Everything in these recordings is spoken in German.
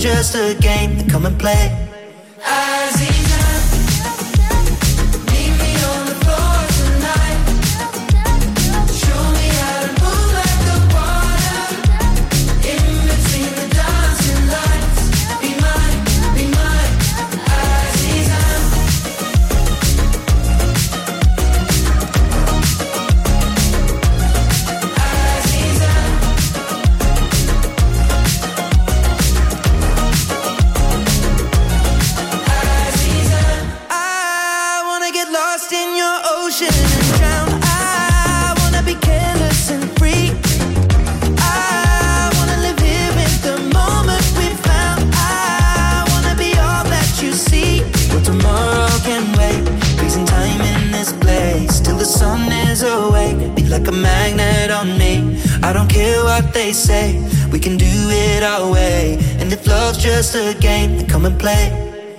just a game, then come and play. Like a magnet on me. I don't care what they say, we can do it our way. And if love's just a game, then come and play.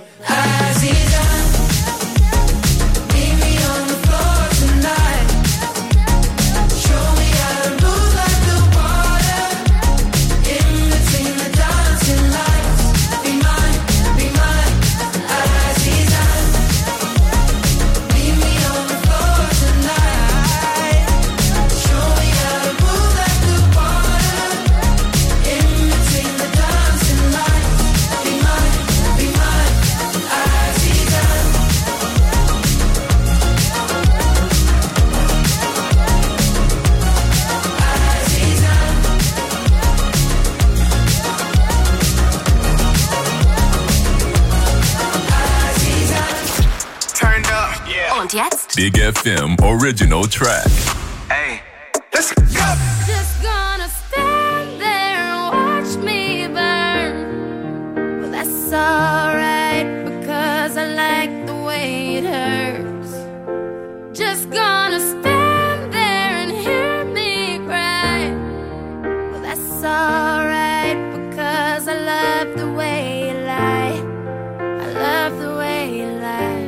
Big FM original track. Hey, let's go. Just gonna stand there and watch me burn. Well, that's alright because I like the way it hurts. Just gonna stand there and hear me cry. Well, that's alright because I love the way you lie. I love the way you lie.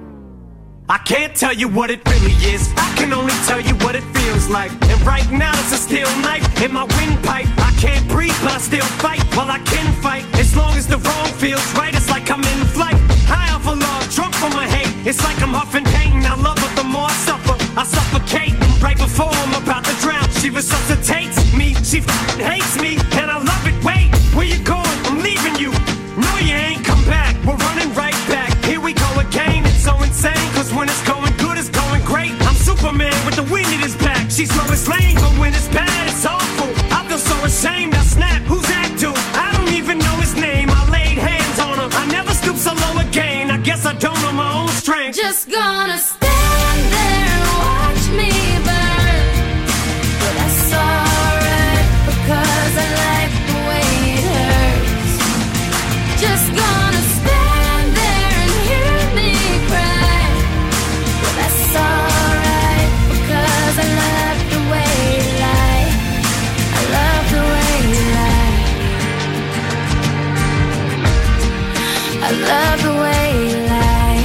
I can't tell you what it really is, I can only tell you what it feels like. And right now it's a steel knife in my windpipe. I can't breathe but I still fight, well I can fight. As long as the wrong feels right, it's like I'm in flight. High off of love, drunk from my hate. It's like I'm huffing pain, I love her the more I suffer. I suffocate, right before I'm about to drown. She resuscitates me, she f***ing hates me. And I love it, wait, where you going? I'm leaving you. No you ain't come back, we're running right back. Here we go again, it's so insane. Cause when it's going good, it's going great. I'm Superman with the wind in his back. She's Lois Lane, but when it's bad, it's awful. I feel so ashamed, I snap, who's that dude? I don't even know his name, I laid hands on him. I never stoop so low again, I guess I don't know my own strength. Just gonna stand there and watch me burn. But that's alright because I like the way it hurts. Just gonna stand there and hear me cry. Well, that's alright because I love the way you lie. I love the way you lie. I love the way you lie.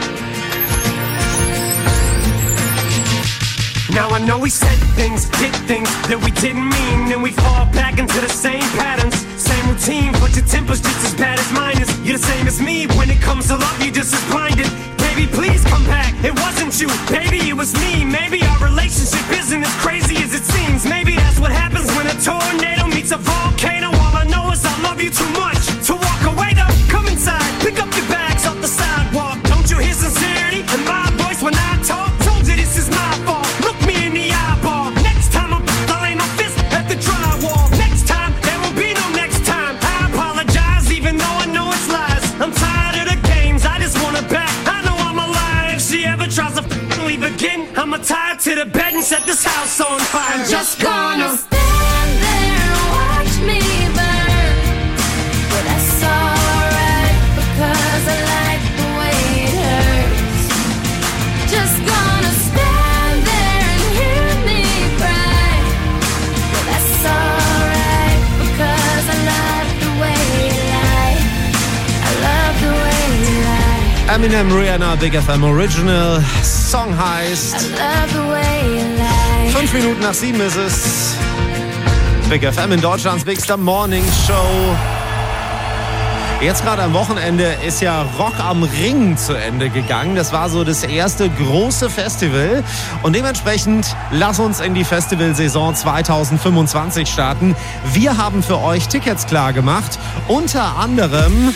Now I know we said things, did things that we didn't mean, and we fall back into the same patterns, same routine. But your temper's just as bad as mine is. You're the same as me. When it comes to love, you're just as blinded. Baby, please come back. It wasn't you, baby, it was me. Maybe our relationship isn't as crazy as it seems. Maybe that's what happens when a tornado meets a volcano. All I know is I love you too much to walk away though. Come inside, pick up your bags off the sidewalk. Don't you hear sincerity in my voice when I talk? Told you this is my fault. Look me in the eyeball. Next time I'll aim my fist at the drywall. Next time, there won't be no next time. I apologize even though I know it's lies. I'm tired of the games, I just want her back. I know I'm alive. If she ever tries to leave again, I'ma tie her to the bed and set this house on fire. I'm just gonna stand there and watch me burn. But that's alright because I like the way it hurts. Just gonna stand there and hear me cry. But that's alright because I love the way you lie. I love the way you lie. Eminem, Rihanna, Big FM Original. Song heißt I love the way you lie. 5 Minuten nach 7 ist es. Big FM in Deutschlands bigster Morning Show. Jetzt gerade am Wochenende ist ja Rock am Ring zu Ende gegangen. Das war so das erste große Festival. Und dementsprechend lass uns in die Festivalsaison 2025 starten. Wir haben für euch Tickets klar gemacht. Unter anderem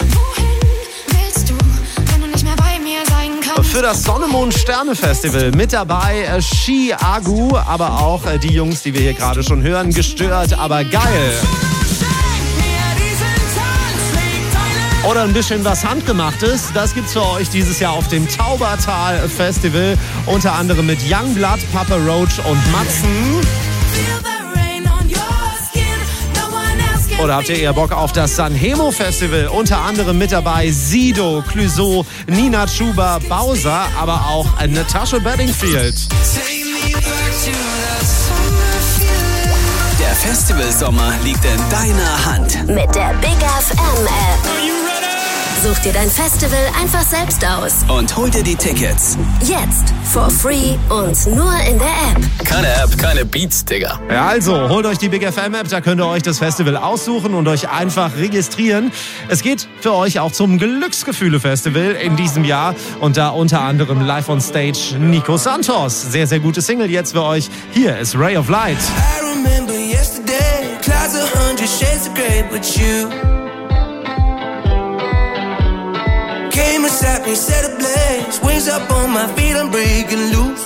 für das Sonne-Mond-Sterne-Festival. Mit dabei Ski Agu, aber auch die Jungs, die wir hier gerade schon hören. Gestört, aber geil. Oder ein bisschen was Handgemachtes. Das gibt's für euch dieses Jahr auf dem Taubertal Festival. Unter anderem mit Youngblood, Papa Roach und Matzen. Oder habt ihr eher Bock auf das Sanremo Festival? Unter anderem mit dabei Sido, Clouseau, Nina Chuba, Bowser, aber auch Natasha Bedingfield. Der Festivalsommer liegt in deiner Hand. Mit der Big FM App. Such dir dein Festival einfach selbst aus. Und hol dir die Tickets. Jetzt, for free und nur in der App. Keine App, keine Beats, Digga. Ja, also, holt euch die Big FM App, da könnt ihr euch das Festival aussuchen und euch einfach registrieren. Es geht für euch auch zum Glücksgefühle-Festival in diesem Jahr und da unter anderem live on stage Nico Santos. Sehr, sehr gute Single jetzt für euch. Hier ist Ray of Light. I remember yesterday, clouds 100 shades of grey, but you came and sat me, set ablaze. Wings up on my feet, I'm breaking loose.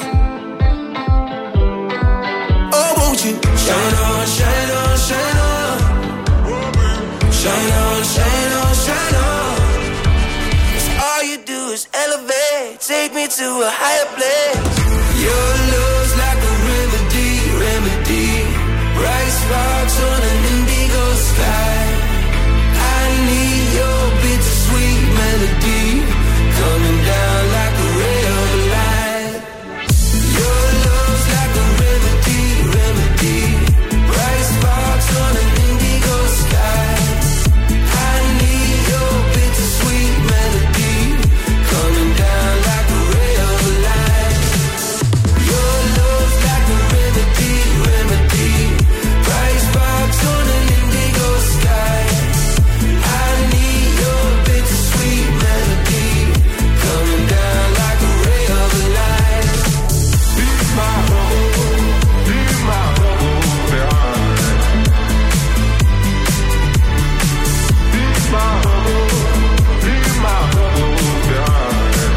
Oh, won't you shine on, shine on, shine on. Shine on, shine on, shine on. 'Cause all you do is elevate, take me to a higher place. Your love's like a remedy, remedy. Bright sparks on an indigo sky. I need your bittersweet melody coming down like a ray of light. Your love's like a remedy, remedy. Bright sparks on an indigo sky. I need your bittersweet melody coming down like a ray of light. Your love's like a remedy, remedy. Bright sparks on an indigo sky. I need your bittersweet melody coming down like a ray of light. Be my hope, be my hope behind. Be my hope, be my hope behind.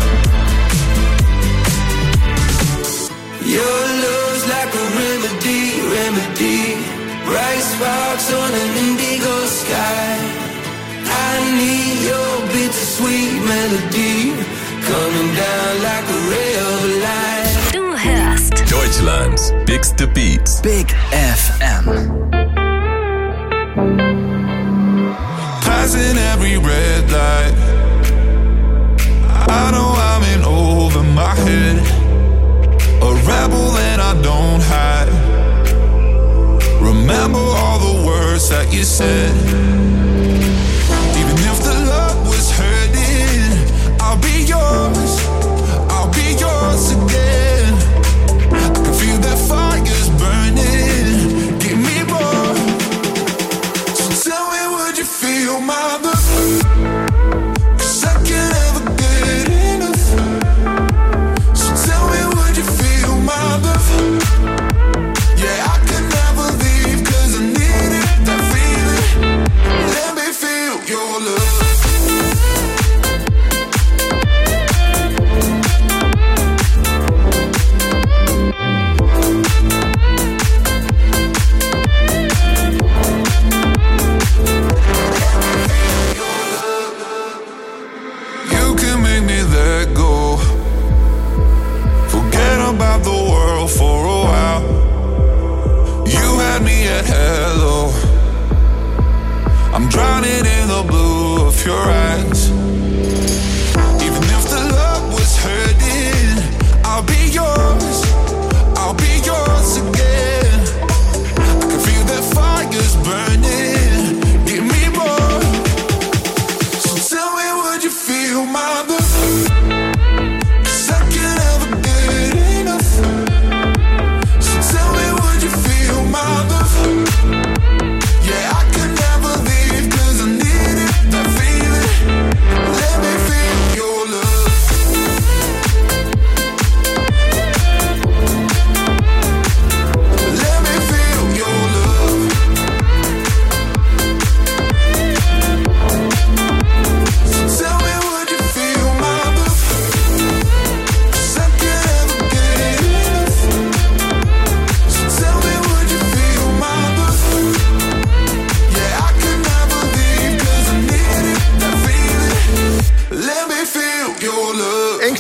Your love's like a remedy, remedy. Bright sparks on an indigo sky. I need your bittersweet melody coming down like a ray of light. Du hörst Deutschlands bigste Beats. Big FM. Passing every red light. I know I'm in over my head. A rebel and I don't hide. Remember all the words that you said. Even if the love was hurting, I'll be yours. I'll be yours again. I can feel that fire's burning. Give me more. So tell me, would you feel my love? 'Cause I can't ever get enough. So tell me, would you feel my love? Yeah, I can never leave 'cause I needed that feeling.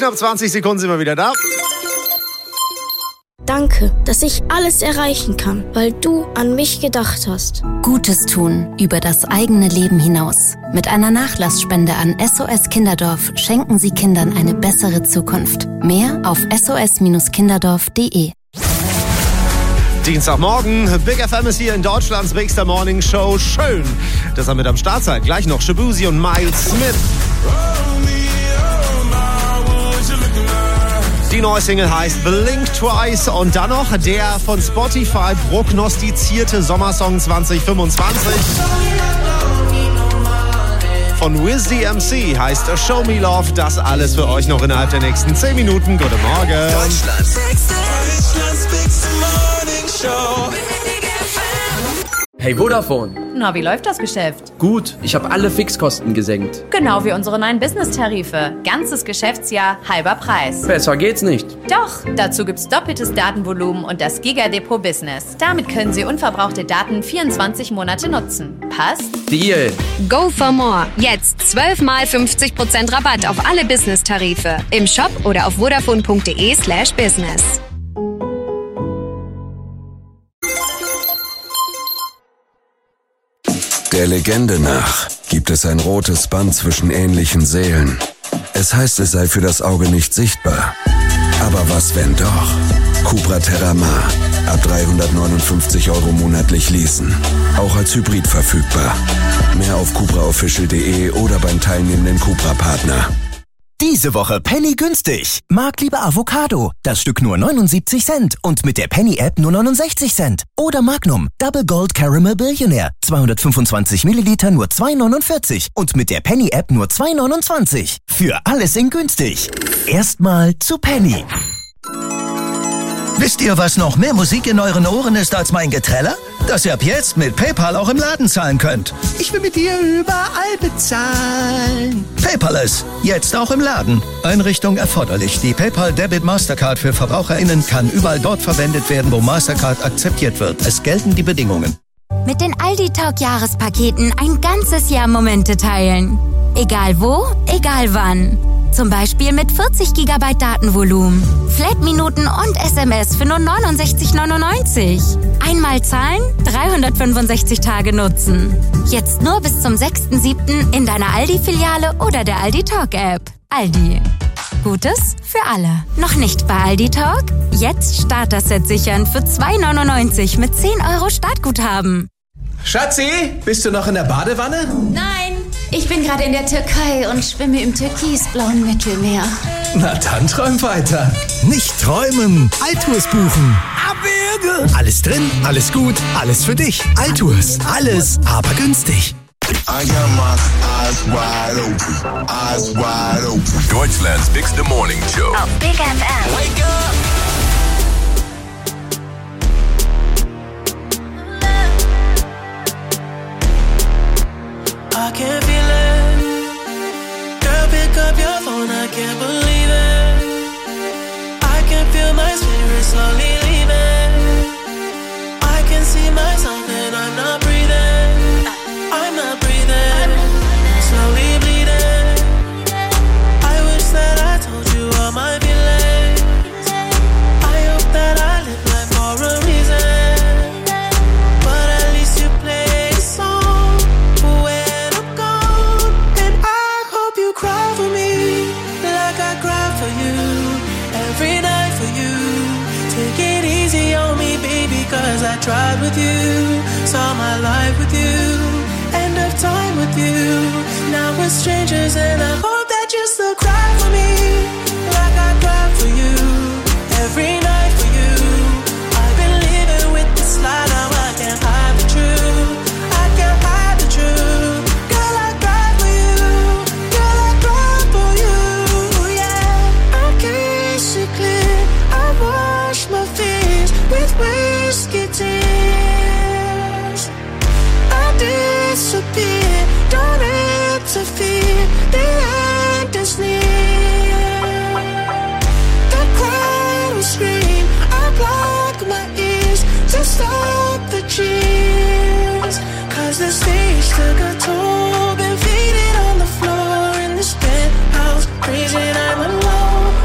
knapp 20 Sekunden sind wir wieder da. Danke, dass ich alles erreichen kann, weil du an mich gedacht hast. Gutes tun über das eigene Leben hinaus. Mit einer Nachlassspende an SOS Kinderdorf schenken Sie Kindern eine bessere Zukunft. Mehr auf sos-kinderdorf.de. Dienstagmorgen, Big FM ist hier in Deutschlands Bigster Morning Show. Schön, dass ihr mit am Start seid. Gleich noch Shabuzi und Miles Smith. Die neue Single heißt Blink Twice und dann noch der von Spotify prognostizierte Sommersong 2025 von Wiz the MC heißt Show Me Love. Das alles für euch noch innerhalb der nächsten 10 Minuten. Guten Morgen. Deutschlands Bigster Morning Show. Hey Vodafone. Na, wie läuft das Geschäft? Gut, ich habe alle Fixkosten gesenkt. Genau wie unsere neuen Business-Tarife. Ganzes Geschäftsjahr, halber Preis. Besser geht's nicht. Doch, dazu gibt's doppeltes Datenvolumen und das Giga-Depot Business. Damit können Sie unverbrauchte Daten 24 Monate nutzen. Passt? Deal. Go for more. Jetzt 12 mal 50% Rabatt auf alle Business-Tarife. Im Shop oder auf vodafone.de/business. Der Legende nach gibt es ein rotes Band zwischen ähnlichen Seelen. Es heißt, es sei für das Auge nicht sichtbar. Aber was, wenn doch? Cupra Terramar. Ab 359 € monatlich leasen. Auch als Hybrid verfügbar. Mehr auf cupraofficial.de oder beim teilnehmenden Cupra-Partner. Diese Woche Penny günstig. Mag lieber Avocado. Das Stück nur 79 Cent und mit der Penny-App nur 69 Cent. Oder Magnum Double Gold Caramel Billionaire. 225 Milliliter nur 2,49 und mit der Penny-App nur 2,29. Für alles in günstig. Erstmal zu Penny. Wisst ihr, was noch mehr Musik in euren Ohren ist als mein Geträller? Dass ihr ab jetzt mit PayPal auch im Laden zahlen könnt. Ich will mit dir überall bezahlen. Paperless, jetzt auch im Laden. Einrichtung erforderlich. Die PayPal Debit Mastercard für VerbraucherInnen kann überall dort verwendet werden, wo Mastercard akzeptiert wird. Es gelten die Bedingungen. Mit den Aldi Talk Jahrespaketen ein ganzes Jahr Momente teilen. Egal wo, egal wann. Zum Beispiel mit 40 GB Datenvolumen, Flat-Minuten und SMS für nur 69,99. Einmal zahlen, 365 Tage nutzen. Jetzt nur bis zum 6.7. in deiner Aldi-Filiale oder der Aldi Talk-App. Aldi. Gutes für alle. Noch nicht bei Aldi Talk? Jetzt Starter-Set sichern für 2,99 mit 10 € Startguthaben. Schatzi, bist du noch in der Badewanne? Nein, ich bin gerade in der Türkei und schwimme im türkisblauen Mittelmeer. Na dann träum weiter. Nicht träumen, Altours buchen. Abwürge. Alles drin, alles gut, alles für dich. Altours, alles, aber günstig. I got my eyes wide open, eyes wide open. Deutschlands Bigster Morning Show. Auf Big FM. Wake up. I can feel it. Girl, pick up your phone, I can't believe it. I can feel my spirit slowly leaving. I can see myself and I'm not breathing. I'm not breathing. Slowly bleeding. I wish that I told you all my feelings. I hope that I live life for a reason. But at least you play a song when I'm gone. And I hope you cry for me like I cry for you. Every night for you. Take it easy on me, baby, cause I tried with you. Saw my life with you. End of time with you. Now we're strangers and I hope that you still cry for me like I cry for you. Every night for you. I've been living with this lie, now I can't hide the truth. I can't hide the truth. Girl, I cry for you. Girl, I cry for you. Yeah, I can't see clear. I wash my fears with whiskey tears. I disappear, don't interfere. The end is near. The crowd will scream. I block my ears to stop the cheers. Cause the stage took a toll. Been faded on the floor in this penthouse. Crazy, I'm alone.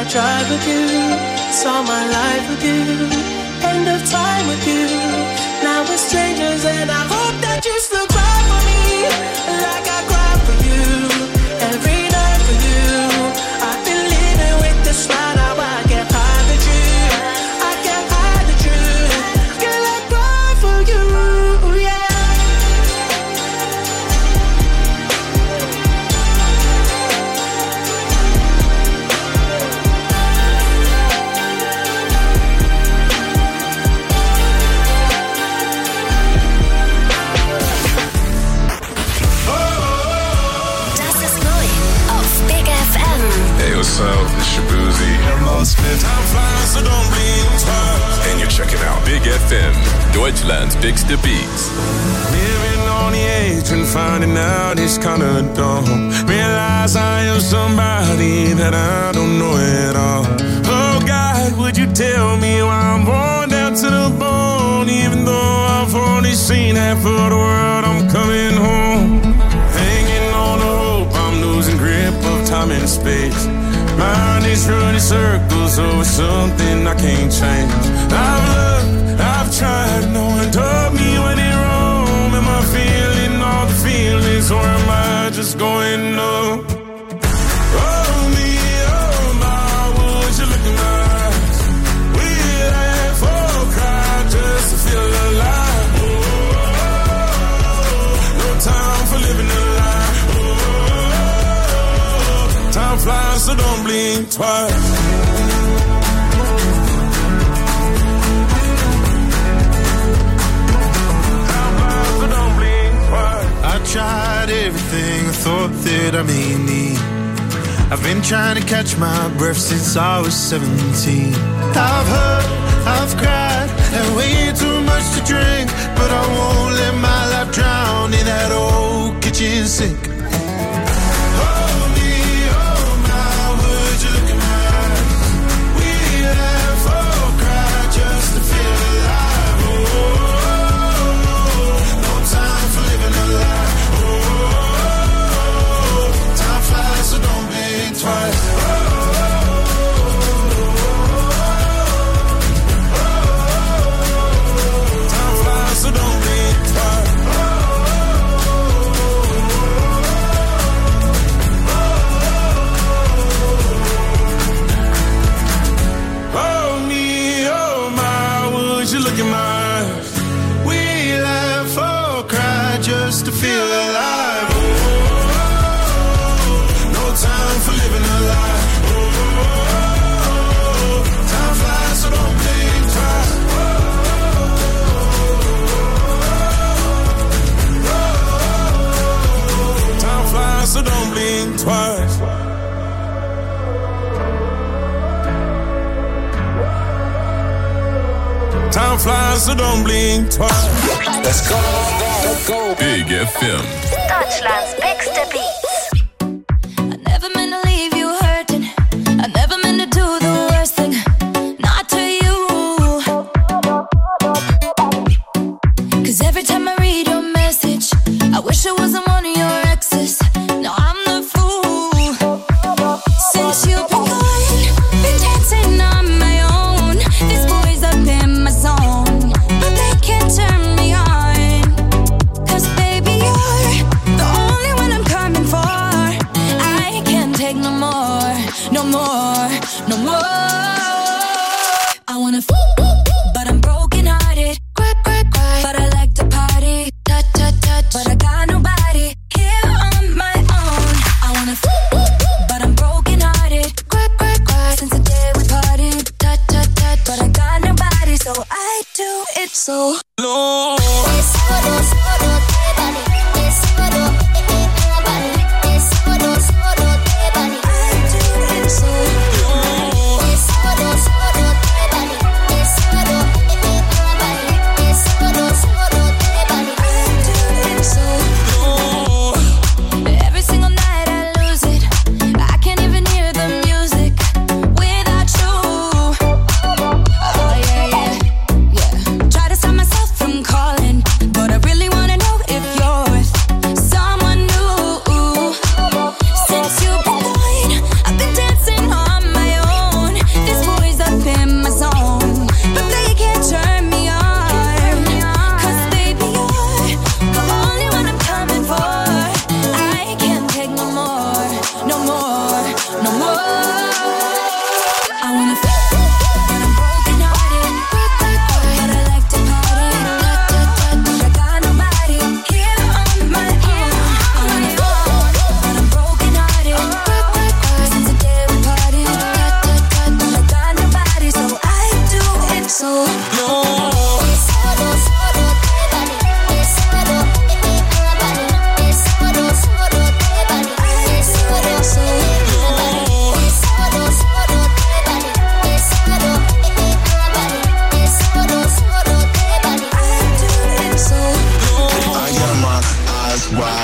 I tried with you, saw my life with you, end of time with you. Now we're strangers and I hope that you still cry for me like I cry for you every night for you. I've been living with this lie, now I can't hide the truth. I can't hide the truth. Girl, I cry for you, yeah. What's up? It's your Boozy. Time flies, so don't blink twice. And you're checking out Big FM, Deutschland's bigste Beats. Living on the edge and finding out it's kinda dumb. Realize I am somebody that I don't know at all. Oh God, would you tell me why I'm worn down to the bone? Even though I've only seen half of the world, I'm coming home. Hanging on the hope, I'm losing grip of time and space. Mind is running circles over something I can't change. I've looked, I've tried, no one told me when it wrong. Am I feeling all the feelings or am I just going numb? Oh me, oh my, would you look in my eyes? We laugh or cry just to feel alive. No time for living a lie. Time flies, so don't blink twice. Time flies, so don't blink twice. I tried everything I thought that I may need. I've been trying to catch my breath since I was 17. I've hurt, I've cried, had way too much to drink, but I won't let my life drown in that old kitchen sink. Time flies, so don't blink twice. Let's go. Big FM. Deutschland's bigste Beats. I never meant to leave you hurting. I never meant to do the worst thing. Not to you. 'Cause every time I read your message, I wish I wasn't one of your exes. No, I'm the fool. Since you've been gone, been dancing on my own. This boy's up in my zone, but they can't turn me on. 'Cause baby, you're the only one I'm coming for.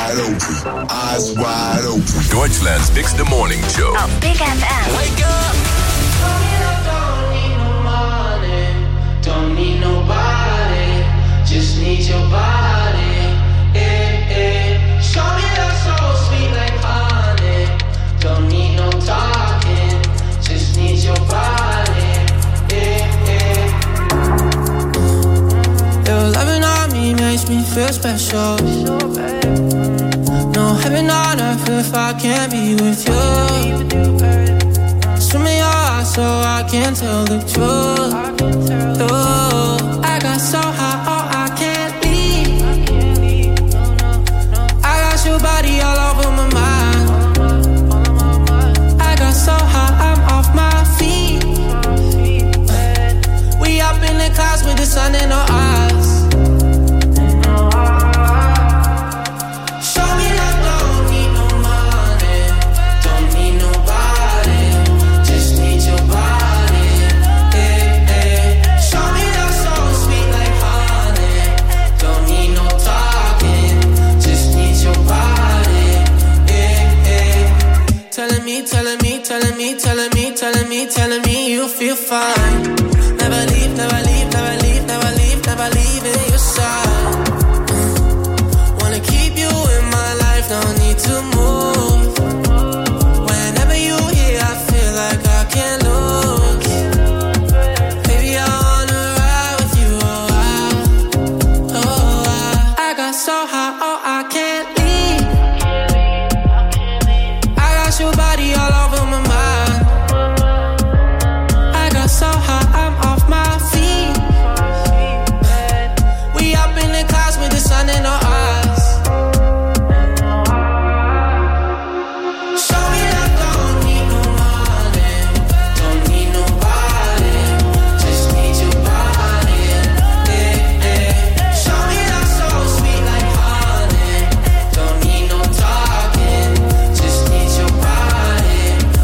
wide open, eyes wide open. Deutschland's Bigste Morning Show. Auf Big FM. Wake up! Don't need no money, don't need nobody, just need your body. Show me love so sweet like honey. Don't need no talking, just need your body. Your loving on me makes me feel special. No heaven on earth if I can't be with you. Swim in your eyes so I can tell the truth. I got so high, oh I can't leave. I got your body all over my mind. I got so high, I'm off my feet. We up in the clouds with the sun in our eyes. Show me love, don't need no money, don't need nobody, just need your body. Show me love so sweet like honey, don't need no talking, just need your body. Telling me, telling me, telling me, telling me, telling me, telling me you feel fine. Never leave, never leave, never leave, never leave, never leave in your side. Wanna keep you in my life, no need to move. Whenever you here, I feel like I can't lose. Baby, I wanna ride with you, I got so high, oh I can't leave. I got your body all over my mind. I got so high, I'm off my feet. We up in the clouds with the sun in our eyes. Show me love, don't need no money, don't need nobody, just need your body. Show me love so sweet like honey, don't need no talking, just need your body.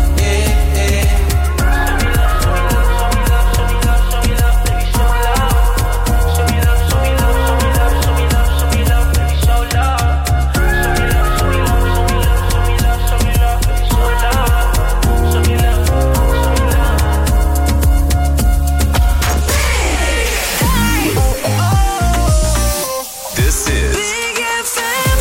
This is Big FM,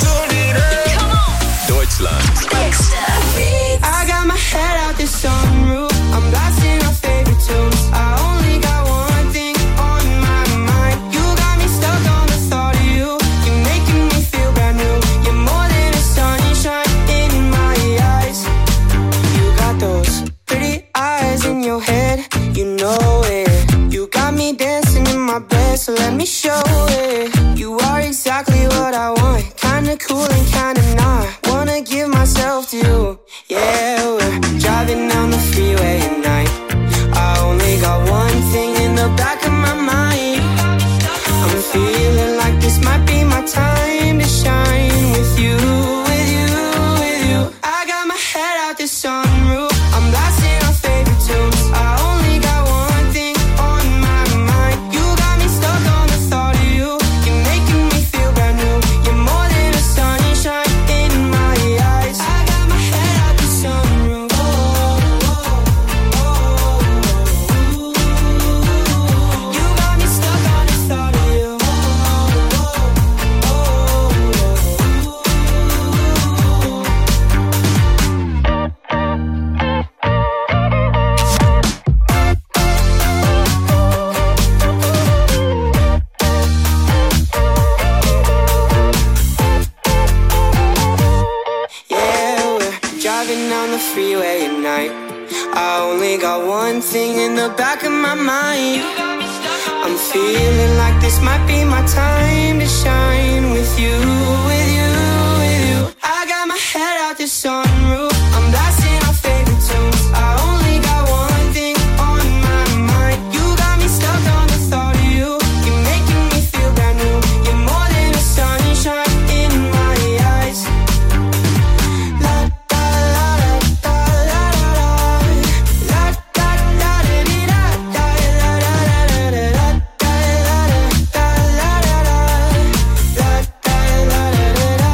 Deutschland's I got my head out the sunroof, I'm blasting our favorite tunes. I only got one thing on my mind. You got me stuck on the thought of you. You're making me feel brand new. You're more than a sunshine in my eyes. You got those pretty eyes in your head, you know it. You got me dancing in my bed, so let me show it. You are exactly what I want, kinda cool and kinda not. Wanna give myself to you. Yeah, we're driving down the freeway at night. I only got one thing in the back of my mind. I'm feeling like this might be my time to shine with you, with you, with you. I got my head out the sunroof, I'm blasting our favorite tunes. I only got one thing on my mind. You got me stuck on the thought of you. You're making me feel brand new. You're more than a sunshine in my eyes. I got my head out the sunroof. You got me stuck on the thought of you. Yeah, we're driving down the freeway at night. I only got one thing in the back of my mind. I'm feeling like this might be my time to shine with you, with you, with you. I got my head out the sunroof, I'm blasting our favorite tunes. I only got one thing on my mind. You got me stuck on the thought of you. You're making me feel brand new. You're more than a sunshine in my eyes. La da la da la la la la da da da da da la la la la la da la la la la la la la da la la la la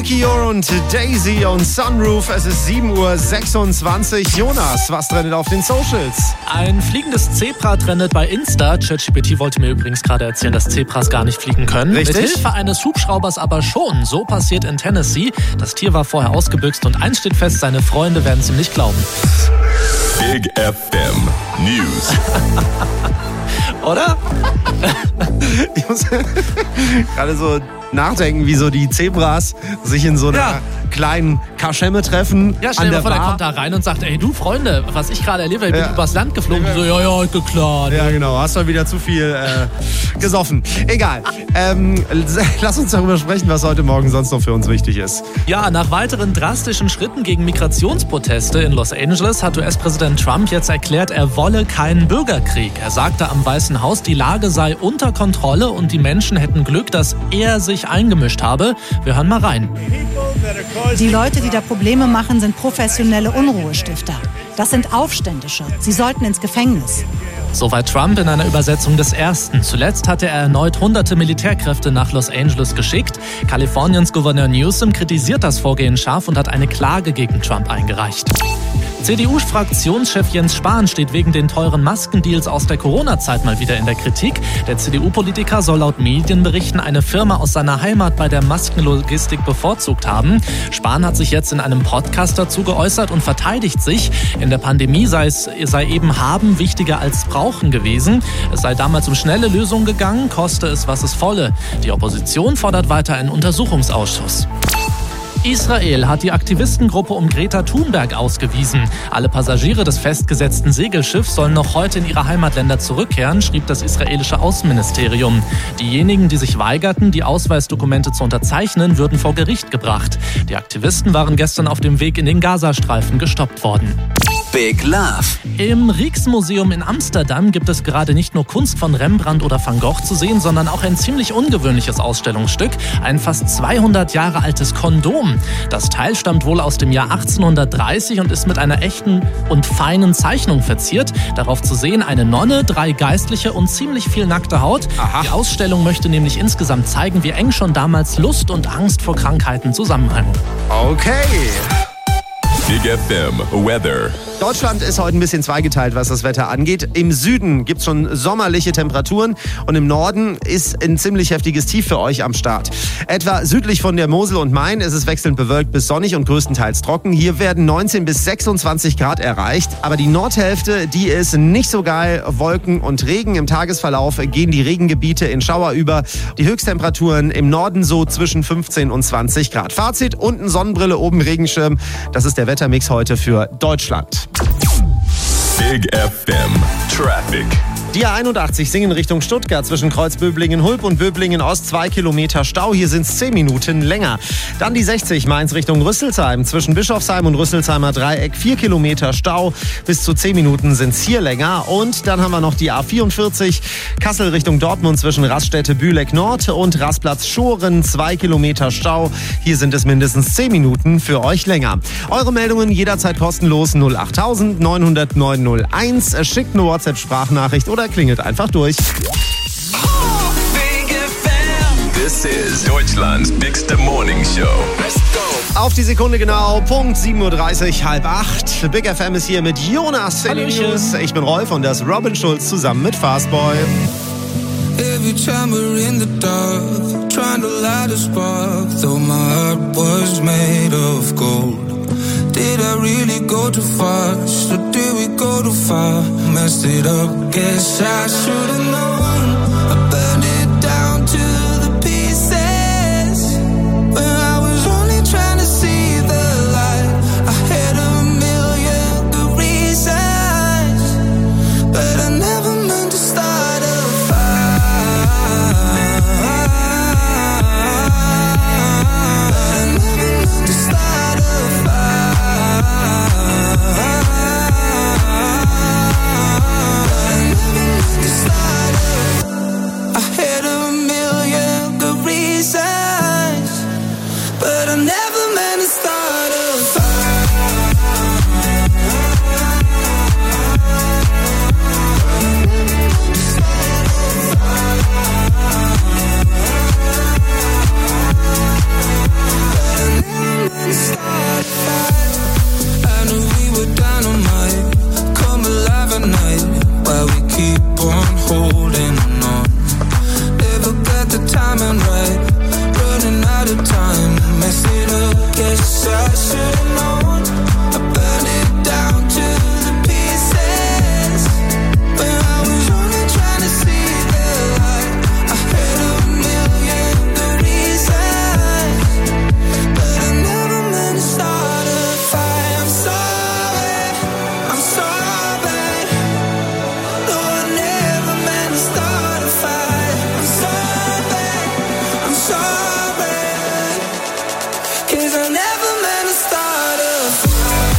Nicky Ure und Daisy und Sunroof. Es ist 7:26 Uhr. Jonas, was trendet auf den Socials? Ein fliegendes Zebra trendet bei Insta. ChatGPT wollte mir übrigens gerade erzählen, dass Zebras gar nicht fliegen können. Richtig? Mit Hilfe eines Hubschraubers aber schon. So passiert in Tennessee. Das Tier war vorher ausgebüxt und eins steht fest, seine Freunde werden es ihm nicht glauben. Big FM News. Oder? Ich muss gerade so nachdenken, wie so die Zebras sich in so einer kleinen Kaschemme treffen. Ja, stell dir mal vor, der kommt da rein und sagt, ey du Freunde, was ich gerade erlebe, ich bin übers Land geflogen. So, ja, klar. Ja, genau, hast du wieder zu viel gesoffen. Egal. Lass uns darüber sprechen, was heute Morgen sonst noch für uns wichtig ist. Ja, nach weiteren drastischen Schritten gegen Migrationsproteste in Los Angeles hat US-Präsident Trump jetzt erklärt, er wolle keinen Bürgerkrieg. Er sagte am Weißen Haus, die Lage sei unter Kontrolle und die Menschen hätten Glück, dass er sich eingemischt habe. Wir hören mal rein. Die Leute, die da Probleme machen, sind professionelle Unruhestifter. Das sind Aufständische. Sie sollten ins Gefängnis. Soweit Trump in einer Übersetzung des Ersten. Zuletzt hatte er erneut hunderte Militärkräfte nach Los Angeles geschickt. Kaliforniens Gouverneur Newsom kritisiert das Vorgehen scharf und hat eine Klage gegen Trump eingereicht. CDU-Fraktionschef Jens Spahn steht wegen den teuren Maskendeals aus der Corona-Zeit mal wieder in der Kritik. Der CDU-Politiker soll laut Medienberichten eine Firma aus seiner Heimat bei der Maskenlogistik bevorzugt haben. Spahn hat sich jetzt in einem Podcast dazu geäußert und verteidigt sich. In der Pandemie sei eben Haben wichtiger als Brauchen gewesen. Es sei damals um schnelle Lösungen gegangen, koste es, was es wolle. Die Opposition fordert weiter einen Untersuchungsausschuss. Israel hat die Aktivistengruppe um Greta Thunberg ausgewiesen. Alle Passagiere des festgesetzten Segelschiffs sollen noch heute in ihre Heimatländer zurückkehren, schrieb das israelische Außenministerium. Diejenigen, die sich weigerten, die Ausweisdokumente zu unterzeichnen, würden vor Gericht gebracht. Die Aktivisten waren gestern auf dem Weg in den Gazastreifen gestoppt worden. Big Love. Im Rijksmuseum in Amsterdam gibt es gerade nicht nur Kunst von Rembrandt oder Van Gogh zu sehen, sondern auch ein ziemlich ungewöhnliches Ausstellungsstück, ein fast 200 Jahre altes Kondom. Das Teil stammt wohl aus dem Jahr 1830 und ist mit einer echten und feinen Zeichnung verziert. Darauf zu sehen eine Nonne, 3 Geistliche und ziemlich viel nackte Haut. Aha. Die Ausstellung möchte nämlich insgesamt zeigen, wie eng schon damals Lust und Angst vor Krankheiten zusammenhängen. Okay. Big FM Weather. Deutschland ist heute ein bisschen zweigeteilt, was das Wetter angeht. Im Süden gibt es schon sommerliche Temperaturen und im Norden ist ein ziemlich heftiges Tief für euch am Start. Etwa südlich von der Mosel und Main ist es wechselnd bewölkt bis sonnig und größtenteils trocken. Hier werden 19 bis 26 Grad erreicht. Aber die Nordhälfte, die ist nicht so geil. Wolken und Regen. Im Tagesverlauf gehen die Regengebiete in Schauer über. Die Höchsttemperaturen im Norden so zwischen 15 und 20 Grad. Fazit, unten Sonnenbrille, oben Regenschirm. Das ist der Wettermix heute für Deutschland. Big FM Traffic. Die A81 Singen Richtung Stuttgart zwischen Kreuzböblingen-Hulb und Böblingen-Ost 2 Kilometer Stau. Hier sind es 10 Minuten länger. Dann die 60 Mainz Richtung Rüsselsheim zwischen Bischofsheim und Rüsselsheimer Dreieck 4 Kilometer Stau. Bis zu 10 Minuten sind es hier länger. Und dann haben wir noch die A44 Kassel Richtung Dortmund zwischen Raststätte Bühleck Nord und Rastplatz Schoren 2 Kilometer Stau. Hier sind es mindestens 10 Minuten für euch länger. Eure Meldungen jederzeit kostenlos 08000 900 901. Schickt eine WhatsApp-Sprachnachricht oder klingelt einfach durch. This is Deutschland's biggest morning show. Let's go. Auf die Sekunde genau, Punkt 7:30 Uhr, 7:30. Big FM ist hier mit Jonas in den News. Ich bin Rolf und das ist Robin Schulz zusammen mit Fastboy. Every time we're in the dark, trying to light a spark, though my heart was made of gold. Did I really go too fast, or did we go too far? Messed it up, guess I should've known. I burned it down to the pieces, when I was only trying to see the light. I had a million good reasons, but I never meant to start a fire. I never meant to start a I had a million good reasons, but I never meant to start a time to mess it up. Guess I should've known. I burned it down to the pieces. When I was only trying to see the light, I had a million good reasons, but I never meant to start a fight. I'm sorry, I'm sorry. No, I never meant to start a fight. I'm sorry, I'm sorry. 'Cause I never meant to start a fight.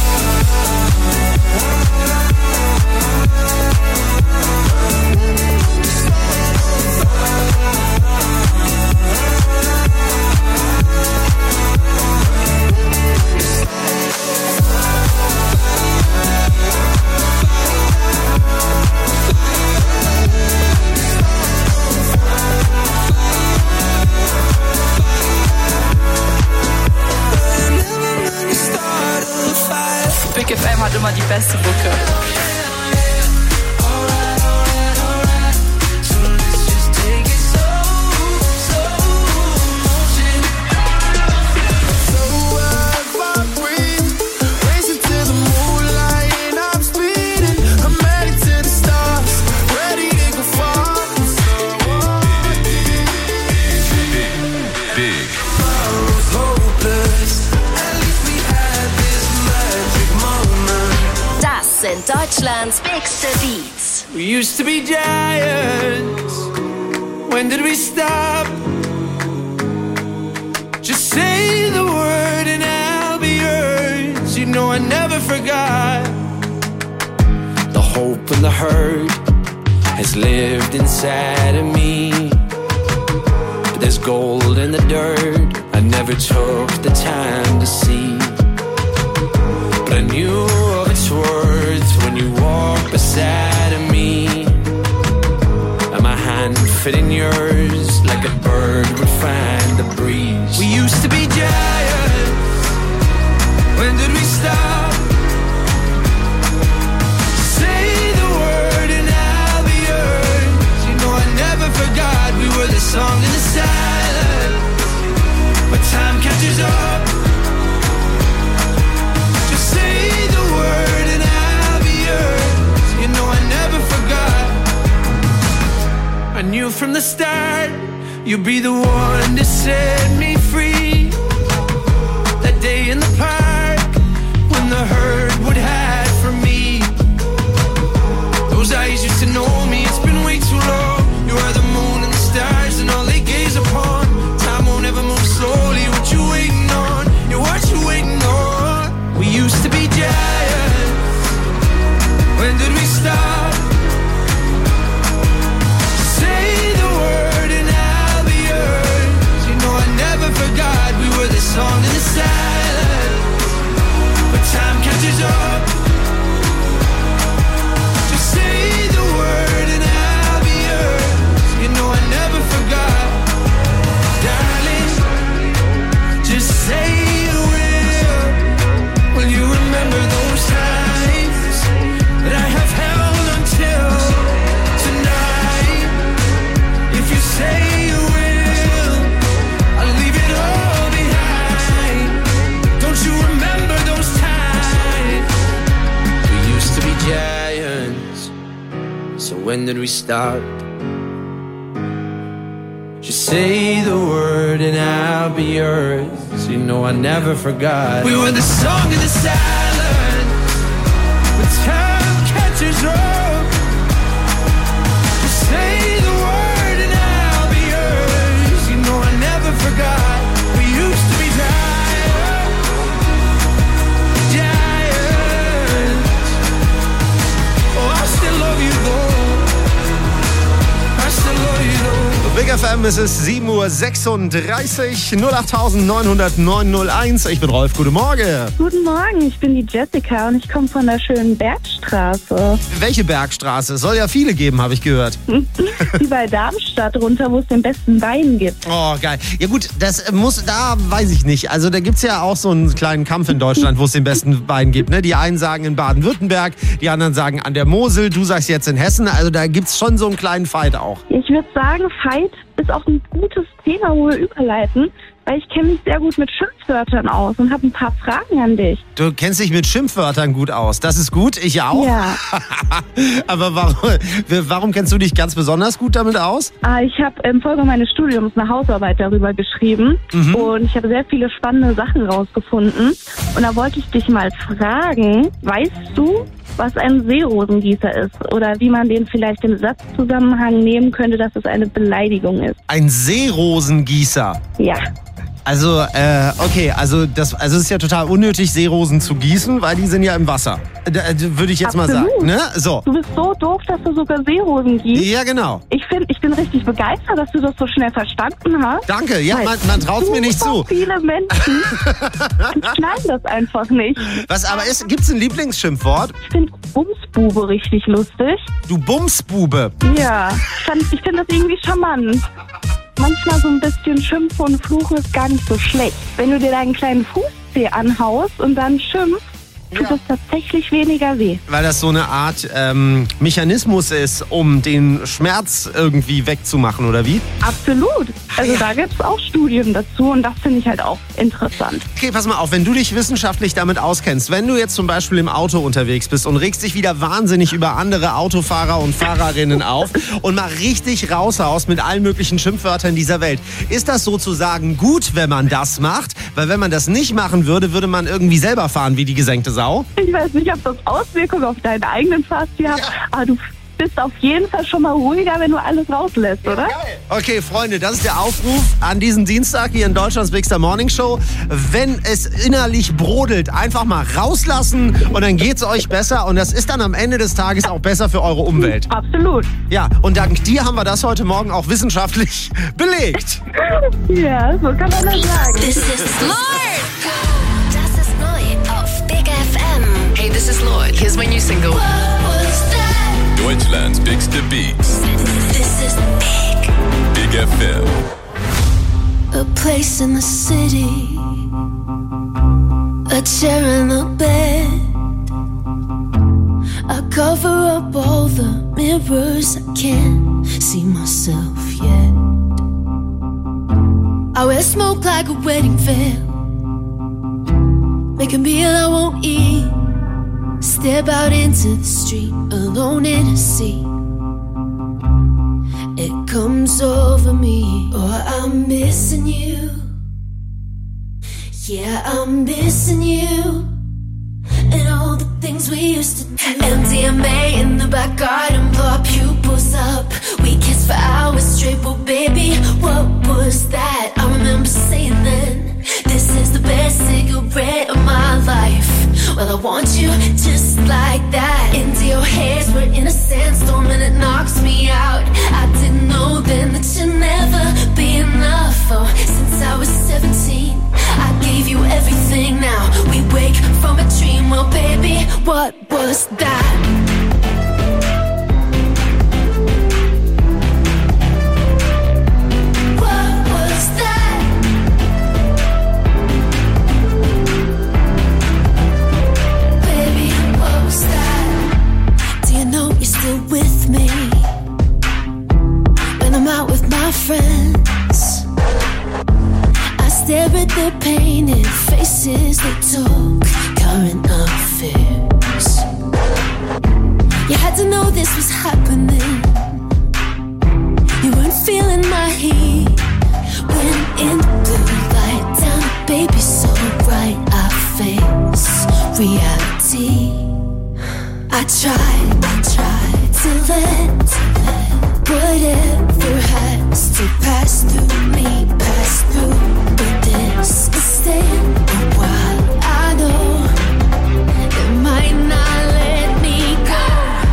Big FM hat immer die beste Mucke. Das sind Deutschlands bigste Beats. We used to be giants. When did we stop? Just say the word and I'll be yours. You know I never forgot. The hope and the hurt has lived inside of me. But there's gold in the dirt I never took the time to see. But I knew of its worth when you walked beside of me. And my hand fit in yours like a bird would find the breeze. We used to be giants. When did we stop? Say the word and I'll be yours. You know I never forgot we were the song in the silence. But time catches up. Just say the word and I'll be yours. You know I never forgot. I knew from the start you'd be the one to set me free. That day in the park when the herd would hide from me. Those eyes used to know me, it's been way too long. You are the moon and the stars and all they gaze upon. Time won't ever move slowly, what you waiting on? Yeah, what you waiting on? We used to be giants. When did we stop? Say the word and I'll be yours. You know I never forgot we were the song in the silence. But time catches up. Just say the word and I'll be yours. You know I never forgot. Darling, just say you will. Will you remember those times that I have held until tonight? If you say you will, I'll leave it all behind. Don't you remember those times? We used to be giants. So when did we start? Just say the word and I'll be yours. You know I never forgot. We were the song in the silence. When time catches up. Just say the word and I'll be yours. You know I never forgot. We used to be giants. Giants. Oh, I still love you though. I still love you though. Big FM, es ist 7:36 Uhr, 08900 Ich bin Rolf, guten Morgen. Guten Morgen, ich bin die Jessica und ich komme von der schönen Bergstraße. Welche Bergstraße? Es soll ja viele geben, habe ich gehört. Die bei Darmstadt runter, wo es den besten Wein gibt. Oh, geil. Ja gut, das muss, da weiß ich nicht. Also da gibt es ja auch so einen kleinen Kampf in Deutschland, wo es den besten Wein gibt. Ne? Die einen sagen in Baden-Württemberg, die anderen sagen an der Mosel, du sagst jetzt in Hessen. Also da gibt es schon so einen kleinen Fight auch. Ich würde sagen, Fight ist auch ein gutes Thema, wo wir überleiten, weil ich kenne mich sehr gut mit Schimpfwörtern aus und habe ein paar Fragen an dich. Du kennst dich mit Schimpfwörtern gut aus. Das ist gut, ich auch. Ja. Aber warum kennst du dich ganz besonders gut damit aus? Ich habe im Folge meines Studiums eine Hausarbeit darüber geschrieben und ich habe sehr viele spannende Sachen rausgefunden. Und da wollte ich dich mal fragen, weißt du, was ein Seerosengießer ist? Oder wie man den vielleicht im Satzzusammenhang nehmen könnte, dass es eine Beleidigung ist? Ein Seerosengießer? Ja. Also, okay, also es ist ja total unnötig, Seerosen zu gießen, weil die sind ja im Wasser. Würde ich jetzt Absolut. mal sagen. Ne? So. Du bist so doof, dass du sogar Seerosen gießt. Ja, genau. Ich bin richtig begeistert, dass du das so schnell verstanden hast. Danke, ja, man traut es mir nicht zu. Viele Menschen knallen das einfach nicht. Was aber ist, gibt's ein Lieblingsschimpfwort? Ich finde Bumsbube richtig lustig. Du Bumsbube? Ja, ich finde das irgendwie charmant. Manchmal so ein bisschen Schimpfen und Fluchen ist gar nicht so schlecht. Wenn du dir deinen kleinen Fußzeh anhaust und dann schimpfst, tut es tatsächlich weniger weh. Weil das so eine Art Mechanismus ist, um den Schmerz irgendwie wegzumachen, oder wie? Absolut. Also da gibt es auch Studien dazu und das finde ich halt auch interessant. Okay, pass mal auf, wenn du dich wissenschaftlich damit auskennst, wenn du jetzt zum Beispiel im Auto unterwegs bist und regst dich wieder wahnsinnig über andere Autofahrer und Fahrerinnen auf und mal richtig raushaust mit allen möglichen Schimpfwörtern dieser Welt, ist das sozusagen gut, wenn man das macht? Weil wenn man das nicht machen würde, würde man irgendwie selber fahren wie die gesenkte Sau. Ich weiß nicht, ob das Auswirkungen auf deinen eigenen Fahrstil hat, aber du bist auf jeden Fall schon mal ruhiger, wenn du alles rauslässt, oder? Okay, Freunde, das ist der Aufruf an diesen Dienstag hier in Deutschlands Bigster Morning Show. Wenn es innerlich brodelt, einfach mal rauslassen und dann geht's euch besser und das ist dann am Ende des Tages auch besser für eure Umwelt. Absolut. Ja, und dank dir haben wir das heute Morgen auch wissenschaftlich belegt. Ja, so kann man das sagen. This is Lord. Das ist neu auf Big FM. Hey, this is Lord. Here's my new single. What was that? Deutschlands bigste Beats. This is big. Big FM. A place in the city, a chair in the bed. I cover up all the mirrors, I can't see myself yet. I wear smoke like a wedding veil, make a meal I won't eat. Step out into the street, alone in a sea. It comes over me, oh, I'm missing you. Yeah, I'm missing you. And all the things we used to do. MDMA in the back garden, blow our pupils up. We kissed for hours straight, but baby, what was that? I remember saying then, this is the best cigarette of my life. Well, I want you just like that. Into your hairs, we're in a sandstorm and it knocks me out. I didn't know then that you'd never be enough. Oh, since I was 17, I gave you everything. Now we wake from a dream. Well, baby, what was that? With me when I'm out with my friends, I stare at their painted faces. They talk current affairs. You had to know this was happening. You weren't feeling my heat when in the blue light down, baby, so bright I face reality. I tried to let whatever has to pass through me, pass through. But this is staying a while. I know it might not let me go.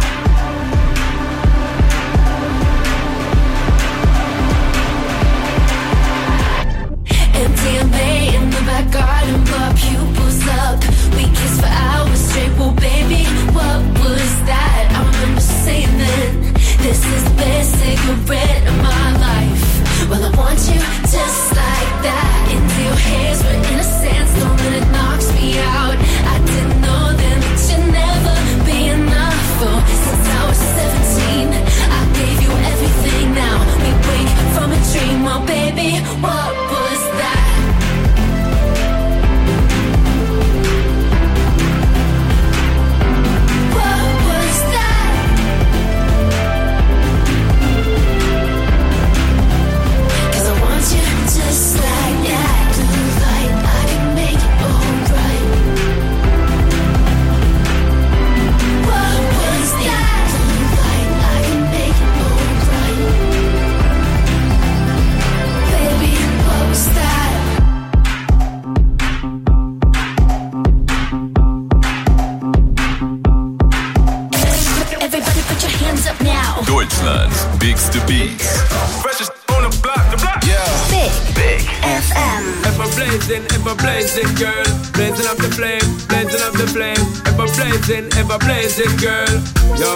MDMA in the back garden, blow our pupils up. We kissed for hours straight, well baby, what was that? I remember saying then, this is the best cigarette of my life. Well, I want you the beats. Freshest on the block, Yeah. Big FM. Ever blazing, girl. Blazing up the flame. Ever blazing, girl. Yo.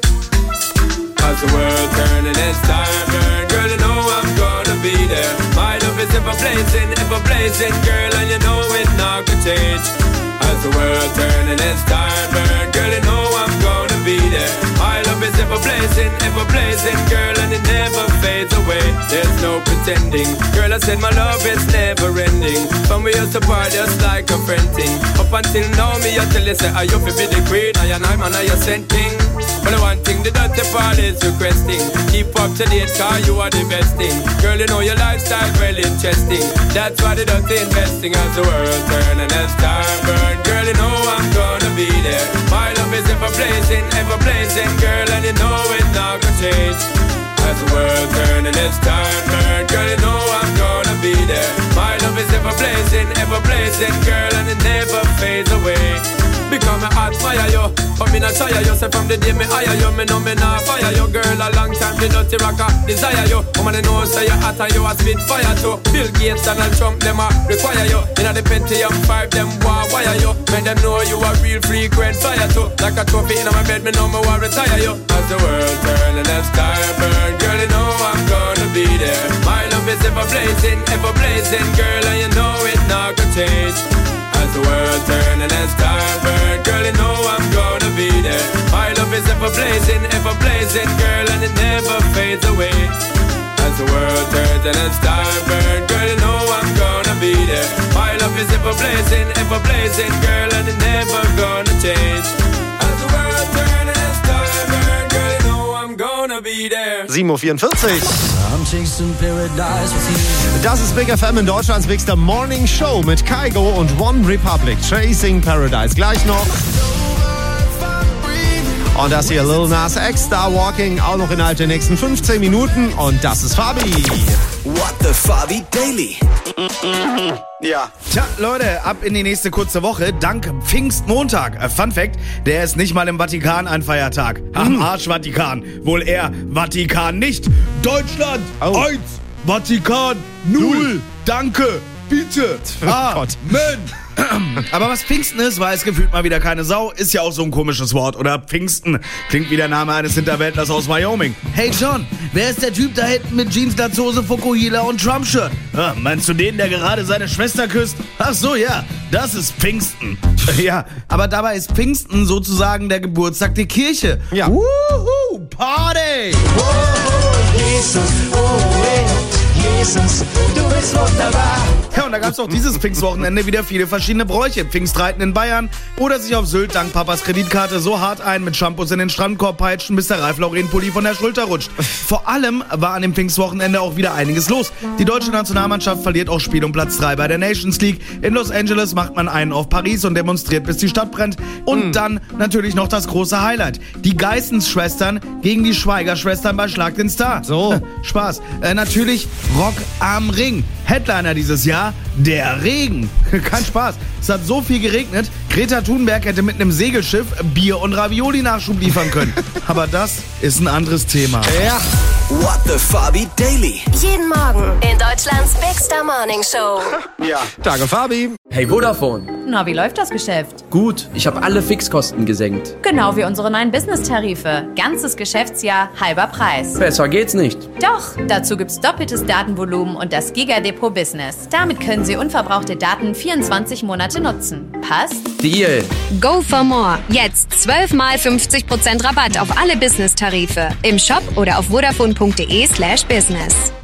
As the world turning, it's time, burn. Girl, you know I'm gonna be there. My love is ever blazing, girl, and you know it not gonna change. As the world turning, it's time, burn. Girl, you know I'm gonna be there. My love is ever blazing, girl, and it never fades away. There's no pretending, girl, I said my love is never ending. From we used to part just like a friend thing. Up until now, me I tell you say I you fi be the queen, I and I'm a sent thing. But the one thing the dirty part is requesting. Keep up to date, cause you are the best thing. Girl, you know your lifestyle well interesting. That's why the dirty investing as the world turn and as time burn. Girl, you know I'm gonna be there. My love is ever blazing, girl, and you know it's not gonna change. As the world turn and as time burn. Girl, you know I'm gonna be there. My love is ever blazing, girl, and it never fades away. Because me heart fire you, but me not tire you. Say from the day me hire you, me know me not fire you. Girl, a long time the dirty rocker desire you. Woman, you know say you hot and you a spit fire too. Bill Gates, Donald Trump, them a require you. Inna the Pentium 5, them war wire you. Make them know you a real frequent fire too. Like a trophy inna my bed, me know me want retire you. As the world turn and as time burn, girl, you know I'm gonna be there. My love is ever blazing, girl, and you know it not gonna change. As the world turn and as time burn, girl, you know I'm gonna be there. My love is ever blazing, girl, and it never fades away. As the world turns and as time burn, girl, you know I'm gonna be there. My love is ever blazing, girl, and it never gonna change. As the world turns and as time burn, girl, you know I'm gonna be there. 7:44 Das ist Big FM in Deutschlands bigster Morning Show mit Kygo und One Republic. Chasing Paradise. Gleich noch. Und das hier Lil Nas X, Star Walking, auch noch innerhalb der nächsten 15 Minuten. Und das ist Fabi. What the Fabi Daily. Ja. Tja, Leute, ab in die nächste kurze Woche, dank Pfingstmontag. Fun Fact, der ist nicht mal im Vatikan ein Feiertag. Am Arsch Vatikan. Wohl eher Vatikan nicht. Deutschland 1, Vatikan 0. Danke, bitte. Amen. Aber was Pfingsten ist, weiß gefühlt mal wieder keine Sau. Ist ja auch so ein komisches Wort. Oder Pfingsten klingt wie der Name eines Hinterwäldlers aus Wyoming. Hey John, wer ist der Typ da hinten mit Jeans, Latzhose, Fukuhila und Trump-Shirt? Ah, meinst du den, der gerade seine Schwester küsst? Ach so, ja, das ist Pfingsten. Ja, aber dabei ist Pfingsten sozusagen der Geburtstag der Kirche. Ja. Wuhu, Party! Oh, Jesus, Jesus, du bist wunderbar. Ja, und da gab's auch dieses Pfingstwochenende wieder viele verschiedene Bräuche. Pfingstreiten in Bayern oder sich auf Sylt dank Papas Kreditkarte so hart ein mit Shampoos in den Strandkorb peitschen, bis der Ralf Lauren-Pulli von der Schulter rutscht. Vor allem war an dem Pfingstwochenende auch wieder einiges los. Die deutsche Nationalmannschaft verliert auch Spiel um Platz 3 bei der Nations League. In Los Angeles macht man einen auf Paris und demonstriert, bis die Stadt brennt. Und dann natürlich noch das große Highlight. Die Geissens-Schwestern gegen die Schweiger-Schwestern bei Schlag den Star. So. Spaß. Natürlich Rock am Ring. Headliner dieses Jahr, der Regen. Kein Spaß. Es hat so viel geregnet, Greta Thunberg hätte mit einem Segelschiff Bier- und Ravioli-Nachschub liefern können. Aber das ist ein anderes Thema. Ja. What the Fabi Daily. Jeden Morgen in Deutschlands bigster Morning Show. Ja. Danke, Fabi. Hey Vodafone. Na, wie läuft das Geschäft? Gut, ich habe alle Fixkosten gesenkt. Genau wie unsere neuen Business-Tarife. Ganzes Geschäftsjahr, halber Preis. Besser geht's nicht. Doch, dazu gibt's doppeltes Datenvolumen und das Giga-Depot Business. Damit können Sie unverbrauchte Daten 24 Monate nutzen. Passt? Deal. Go for more. Jetzt 12 mal 50% Rabatt auf alle Business-Tarife. Im Shop oder auf vodafone.de/business.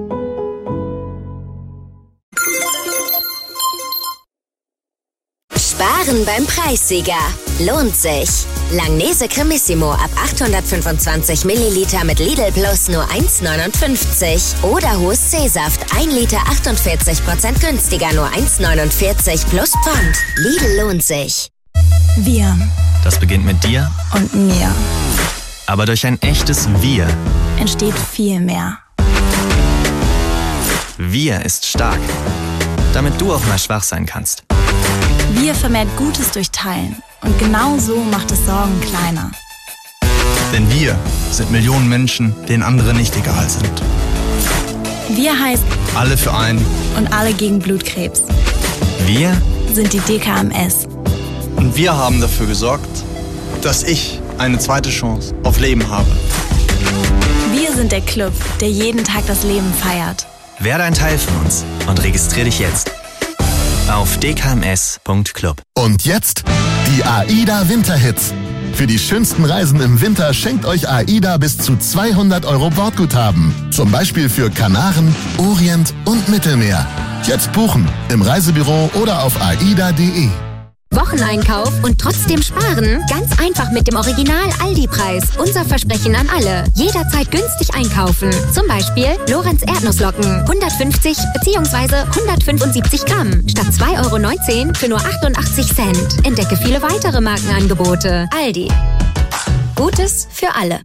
Sparen beim Preissieger. Lohnt sich. Langnese Cremissimo ab 825 Milliliter mit Lidl Plus nur 1,59. Oder Hohes C-Saft 1 Liter 48% günstiger nur 1,49 plus Pfand. Lidl lohnt sich. Wir. Das beginnt mit dir und mir. Aber durch ein echtes Wir entsteht viel mehr. Wir ist stark. Damit du auch mal schwach sein kannst. Wir vermehrt Gutes durch Teilen. Und genau so macht es Sorgen kleiner. Denn wir sind Millionen Menschen, denen andere nicht egal sind. Wir heißen Alle für einen. und alle gegen Blutkrebs. Wir? Sind die DKMS. Und wir haben dafür gesorgt, dass ich eine zweite Chance auf Leben habe. Wir sind der Club, der jeden Tag das Leben feiert. Werde ein Teil von uns und registriere dich jetzt auf dkms.club. Und jetzt die AIDA Winterhits. Für die schönsten Reisen im Winter schenkt euch AIDA bis zu 200 € Bordguthaben. Zum Beispiel für Kanaren, Orient und Mittelmeer. Jetzt buchen im Reisebüro oder auf aida.de. Wocheneinkauf und trotzdem sparen? Ganz einfach mit dem Original Aldi-Preis. Unser Versprechen an alle. Jederzeit günstig einkaufen. Zum Beispiel Lorenz Erdnusslocken. 150 bzw. 175 Gramm. Statt 2,19 € für nur 88 Cent. Entdecke viele weitere Markenangebote. Aldi. Gutes für alle.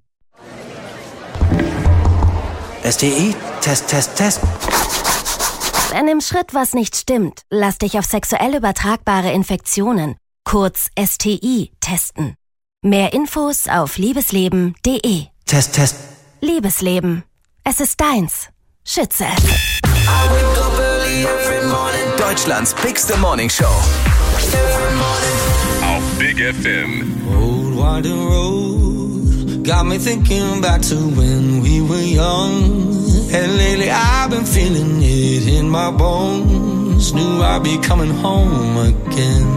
STI, Test. Wenn im Schritt was nicht stimmt, lass dich auf sexuell übertragbare Infektionen, kurz STI, testen. Mehr Infos auf liebesleben.de. Test. Liebesleben. Es ist deins. Schütze. Deutschlands Big Morning Show. Auf Big FM. Old winding road got me thinking back to when we were young. And lately I've been feeling it in my bones. Knew I'd be coming home again.